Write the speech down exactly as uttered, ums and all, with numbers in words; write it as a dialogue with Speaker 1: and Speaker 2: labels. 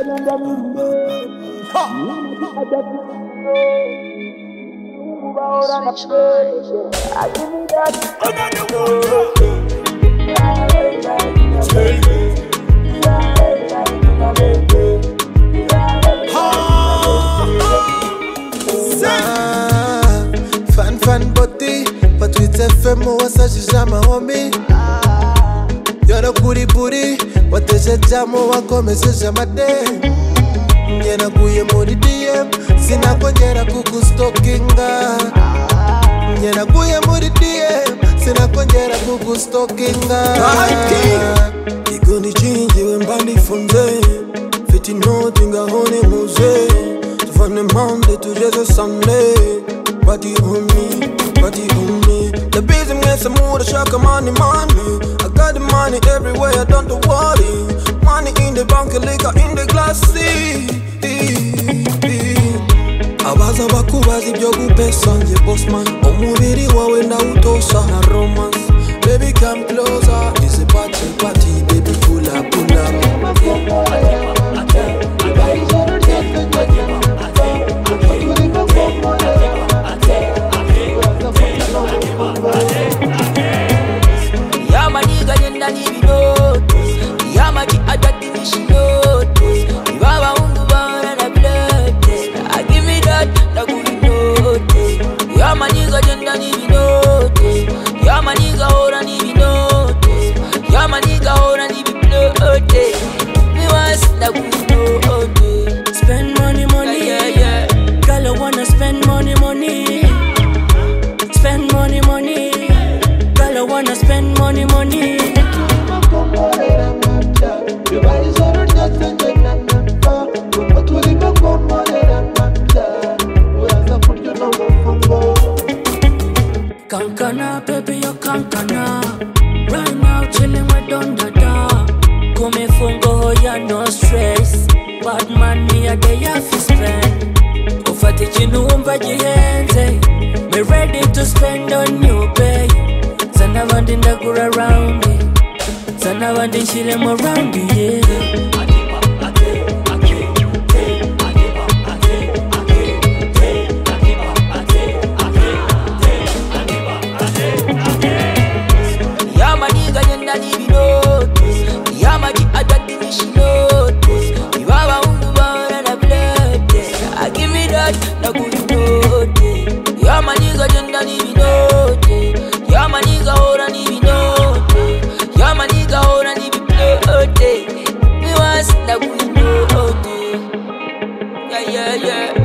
Speaker 1: Fan fan body, but with F M O wasajijama homie. Yoro kuri buri, wateje jamo wakomesheje made. Ngena kuye muri D M, sinakongera kukustokinga. Ngena kuye muri D M, sinakongera kukustokinga.
Speaker 2: Ikoni chinji wembandi funze, fiti nothing ahone muze. From the Monday to just Sunday, body on me, body on me. The busy man some more the shock money, money. I got the money everywhere, I don't worry. Money in the bank, liquor in the glass. Abaza bakubaza ibyo gupesa nje bossman. Omubiri wawe ndawutosa na romance. Baby come closer, it's a party, party. Baby pull up, pull up.
Speaker 3: Yeah, my nigga, you don't need notice. Yeah, my nigga, I don't need notice. You have a hungry bone and a blood test. I give me that, that good notice. Yeah, my nigga, you don't need notice. Yeah, my nigga, hold on, need notice. Yeah, my nigga, hold on, need blood test. Me want that good notice.
Speaker 4: Spend money, money,
Speaker 3: yeah, yeah.
Speaker 4: Girl, I wanna spend money, money. Spend money, money. Girl, I wanna spend money, money. Kankana, baby, yo kankana. Right now, chilling with Don Dada. Come fungo, ya no stress. Bad man, me a day off to spend. Ufati chinumba jihenze. Me ready to spend on you, babe. Sana vandi ndakura around it. Sana vandi chile mo round it, yeah.
Speaker 3: Yeah, my nigga, you don't need notice. Yeah, my nigga, I don't need notice. You have a hungry bone and a blood test. I give me that, that good notice. Yeah, my nigga, you don't need notice. Yeah, my nigga, hold on, need notice. Yeah, my nigga, hold on, need blood test. Me want that good notice. Yeah, yeah, yeah.